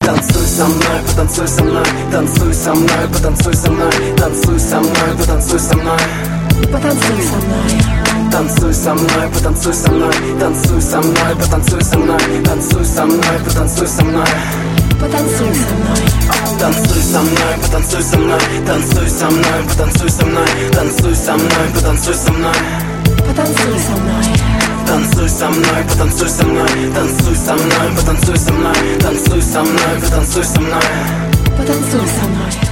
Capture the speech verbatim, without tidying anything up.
Танцуй со мной, потанцуй со мной, танцуй со мной, потанцуй со мной, танцуй со мной, потанцуй со мной, Потанцуй со мной. танцуй со мной, потанцуй со мной, танцуй со мной, потанцуй со мной, танцуй со мной, потанцуй со мной, Потанцуй со мной. танцуй со мной, потанцуй со мной, танцуй со мной, потанцуй со мной, танцуй со мной, потанцуй со мной, Потанцуй со мной. танцуй со мной, потанцуй со мной, танцуй со мной, потанцуй со мной, танцуй со мной, потанцуй со мной. Потанцуй со мной.